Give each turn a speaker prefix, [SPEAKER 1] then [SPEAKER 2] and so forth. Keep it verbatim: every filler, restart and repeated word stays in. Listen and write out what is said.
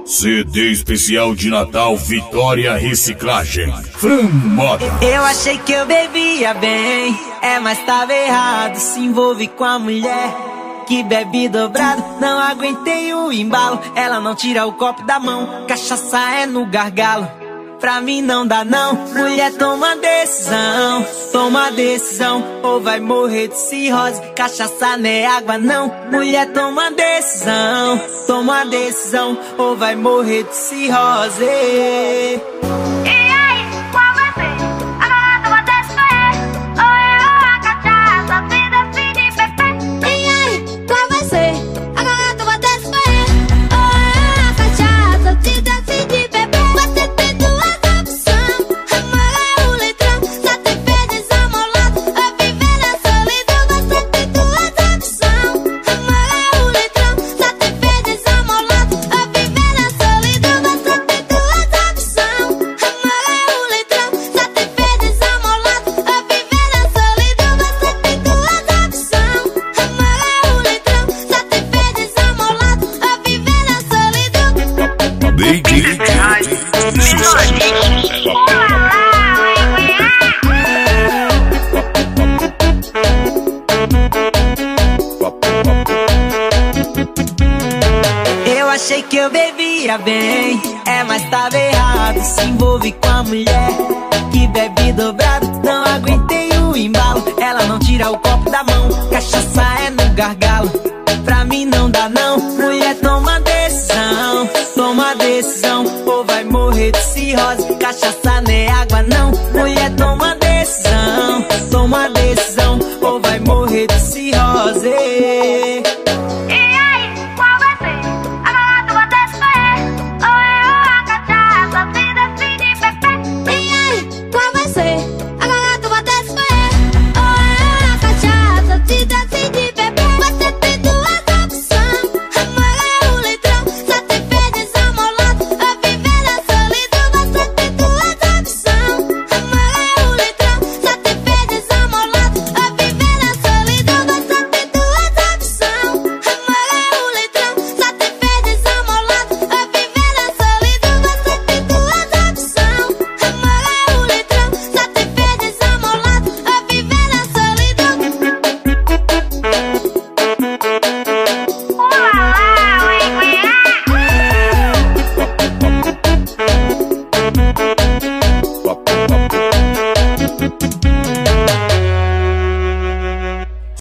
[SPEAKER 1] C D especial de Natal Vitória Reciclagem. Fran Moda.
[SPEAKER 2] Eu achei que eu bebia bem, é, mas tava errado. Se envolve com a mulher que bebe dobrado. Não aguentei o embalo, ela não tira o copo da mão. Cachaça é no gargalo, pra mim não dá não. Mulher, toma decisão, toma decisão, ou vai morrer de cirrose. Cachaça não é água não. Mulher, toma decisão, toma decisão, ou vai morrer de cirrose.
[SPEAKER 3] E aí, qual vai ser? Agora tu vai descer, ou eu a cachaça, vida, filha e bebê. E aí, qual vai ser? Agora tu vai descer, ou eu a cachaça, vida, filha e bebê. Você tem duas opções, amar o litrão, só te ver desamolado, ou viver na solidão. Você tem duas opções, amar o litrão, só te ver desamolado, ou viver na solidão. Você tem duas opções, amar o litrão, só te ver desamolado, ou viver na solidão. Você tem duas opções, amar o litrão, só te ver desamolado, ou viver na solidão.
[SPEAKER 1] D J
[SPEAKER 2] Eu achei que eu bebia bem, é, mas tava errado. Se envolve com a mulher que bebe dobrado. Não aguentei o embalo, ela não tira o copo da mão. Cachaça é no gargalo, pra mim não dá não. Mulher, toma decisão, toma decisão, ou vai morrer de cirrose.